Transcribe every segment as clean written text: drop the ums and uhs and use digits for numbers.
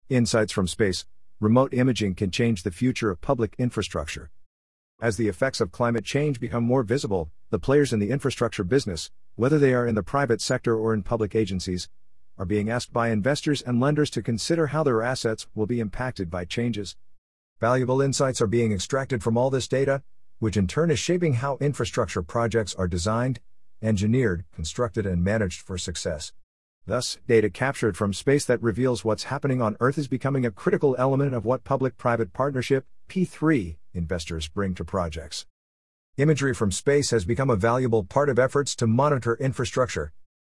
Insights from space. Remote imaging can change the future of public infrastructure. As the effects of climate change become more visible, the players in the infrastructure business, whether they are in the private sector or in public agencies, are being asked by investors and lenders to consider how their assets will be impacted by changes. Valuable insights are being extracted from all this data, which in turn is shaping how infrastructure projects are designed, engineered, constructed, and managed for success. Thus, data captured from space that reveals what's happening on Earth is becoming a critical element of what public-private partnership, P3, investors bring to projects. Imagery from space has become a valuable part of efforts to monitor infrastructure.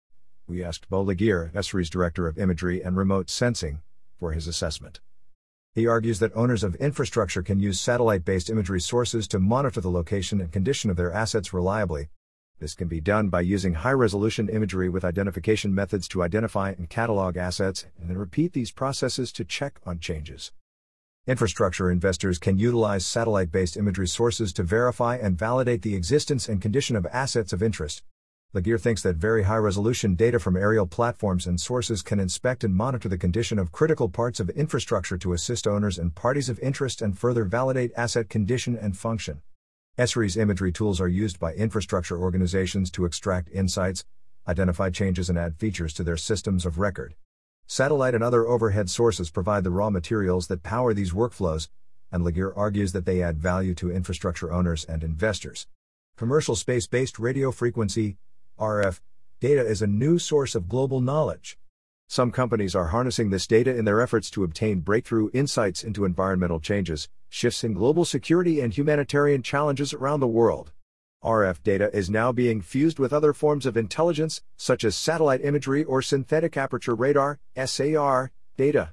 We asked Beau Laguerre, Esri's Director of Imagery and Remote Sensing, for his assessment. He argues that owners of infrastructure can use satellite-based imagery sources to monitor the location and condition of their assets reliably. This can be done by using high-resolution imagery with identification methods to identify and catalog assets, and then repeat these processes to check on changes. Infrastructure investors can utilize satellite-based imagery sources to verify and validate the existence and condition of assets of interest. Laguerre thinks that very high-resolution data from aerial platforms and sources can inspect and monitor the condition of critical parts of infrastructure to assist owners and parties of interest and further validate asset condition and function. Esri's imagery tools are used by infrastructure organizations to extract insights, identify changes, and add features to their systems of record. Satellite and other overhead sources provide the raw materials that power these workflows, and Laguerre argues that they add value to infrastructure owners and investors. Commercial space-based radio frequency, RF, data is a new source of global knowledge. Some companies are harnessing this data in their efforts to obtain breakthrough insights into environmental changes, shifts in global security, and humanitarian challenges around the world. RF data is now being fused with other forms of intelligence, such as satellite imagery or synthetic aperture radar, SAR, data.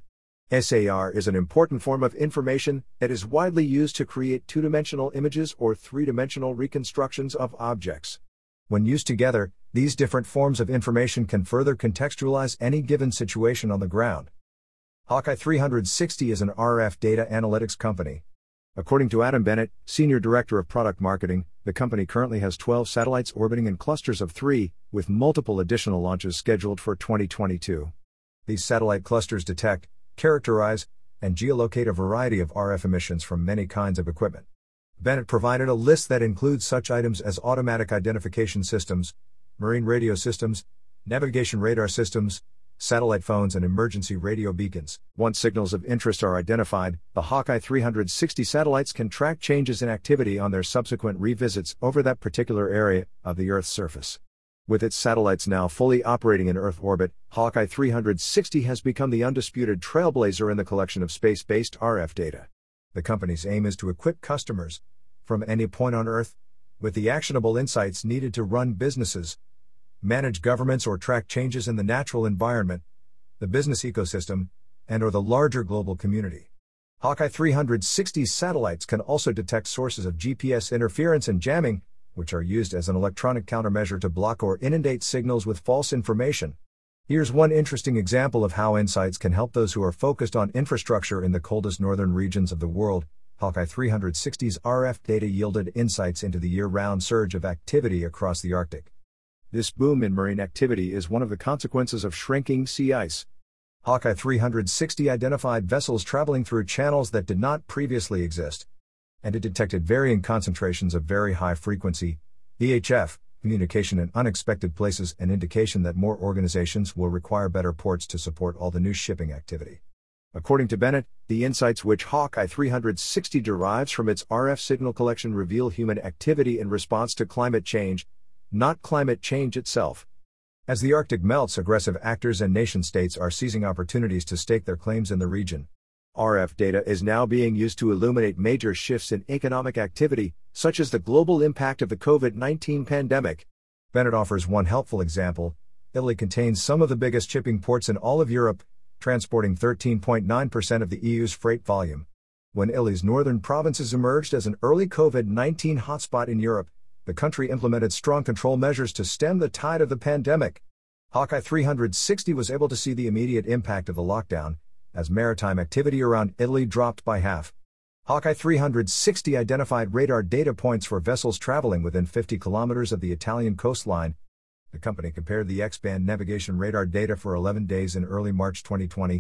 SAR is an important form of information that is widely used to create two-dimensional images or three-dimensional reconstructions of objects. When used together, these different forms of information can further contextualize any given situation on the ground. Hawkeye 360 is an RF data analytics company. According to Adam Bennett, Senior Director of Product Marketing, the company currently has 12 satellites orbiting in clusters of 3, with multiple additional launches scheduled for 2022. These satellite clusters detect, characterize, and geolocate a variety of RF emissions from many kinds of equipment. Bennett provided a list that includes such items as automatic identification systems, marine radio systems, navigation radar systems, satellite phones, and emergency radio beacons. Once signals of interest are identified, the Hawkeye 360 satellites can track changes in activity on their subsequent revisits over that particular area of the Earth's surface. With its satellites now fully operating in Earth orbit, Hawkeye 360 has become the undisputed trailblazer in the collection of space-based RF data. The company's aim is to equip customers, from any point on Earth, with the actionable insights needed to run businesses, manage governments, or track changes in the natural environment, the business ecosystem, and/or the larger global community. Hawkeye 360 satellites can also detect sources of GPS interference and jamming, which are used as an electronic countermeasure to block or inundate signals with false information. Here's one interesting example of how insights can help those who are focused on infrastructure in the coldest northern regions of the world. Hawkeye 360's RF data yielded insights into the year-round surge of activity across the Arctic. This boom in marine activity is one of the consequences of shrinking sea ice. Hawkeye 360 identified vessels traveling through channels that did not previously exist, and it detected varying concentrations of very high frequency, VHF, communication in unexpected places, an indication that more organizations will require better ports to support all the new shipping activity. According to Bennett, the insights which Hawkeye 360 derives from its RF signal collection reveal human activity in response to climate change, not climate change itself. As the Arctic melts, aggressive actors and nation-states are seizing opportunities to stake their claims in the region. RF data is now being used to illuminate major shifts in economic activity, such as the global impact of the COVID-19 pandemic. Bennett offers one helpful example. Italy contains some of the biggest shipping ports in all of Europe, transporting 13.9% of the EU's freight volume. When Italy's northern provinces emerged as an early COVID-19 hotspot in Europe, the country implemented strong control measures to stem the tide of the pandemic. Hawkeye 360 was able to see the immediate impact of the lockdown, as maritime activity around Italy dropped by half. Hawkeye 360 identified radar data points for vessels traveling within 50 kilometers of the Italian coastline. The company compared the X-band navigation radar data for 11 days in early March 2020,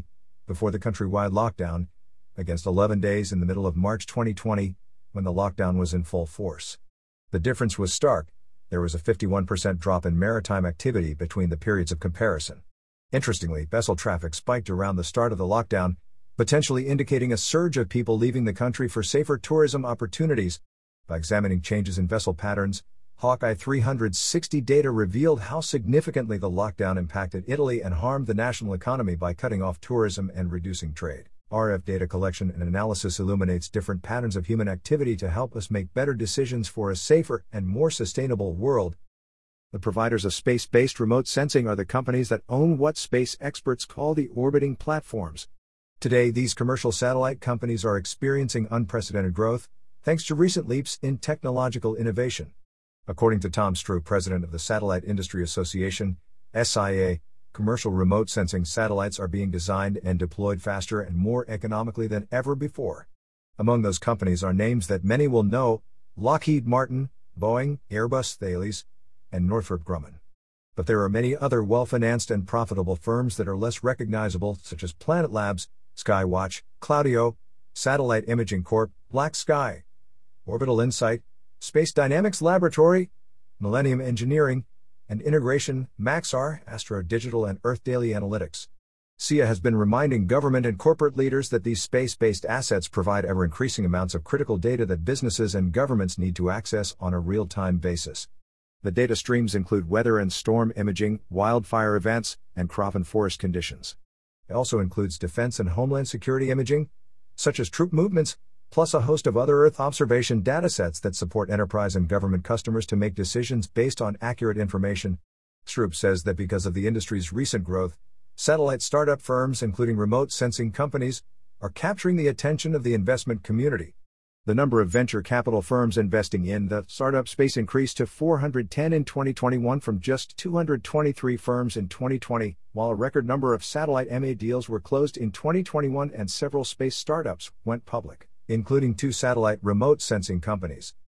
before the countrywide lockdown, against 11 days in the middle of March 2020, when the lockdown was in full force. The difference was stark. There was a 51% drop in maritime activity between the periods of comparison. Interestingly, vessel traffic spiked around the start of the lockdown, potentially indicating a surge of people leaving the country for safer tourism opportunities. By examining changes in vessel patterns, Hawkeye 360 data revealed how significantly the lockdown impacted Italy and harmed the national economy by cutting off tourism and reducing trade. RF data collection and analysis illuminates different patterns of human activity to help us make better decisions for a safer and more sustainable world. The providers of space-based remote sensing are the companies that own what space experts call the orbiting platforms. Today, these commercial satellite companies are experiencing unprecedented growth, thanks to recent leaps in technological innovation. According to Tom Strub, president of the Satellite Industry Association, SIA, commercial remote sensing satellites are being designed and deployed faster and more economically than ever before. Among those companies are names that many will know: Lockheed Martin, Boeing, Airbus, Thales, and Northrop Grumman. But there are many other well-financed and profitable firms that are less recognizable, such as Planet Labs, Skywatch, Cloudio, Satellite Imaging Corp., Black Sky, Orbital Insight, Space Dynamics Laboratory, Millennium Engineering, and Integration, Maxar, Astro Digital, and Earth Daily Analytics. SIA has been reminding government and corporate leaders that these space-based assets provide ever-increasing amounts of critical data that businesses and governments need to access on a real-time basis. The data streams include weather and storm imaging, wildfire events, and crop and forest conditions. It also includes defense and homeland security imaging, such as troop movements, plus a host of other Earth observation datasets that support enterprise and government customers to make decisions based on accurate information. Strub says that because of the industry's recent growth, satellite startup firms, including remote sensing companies, are capturing the attention of the investment community. The number of venture capital firms investing in the startup space increased to 410 in 2021 from just 223 firms in 2020, while a record number of satellite MA deals were closed in 2021 and several space startups went public, including 2 satellite remote sensing companies.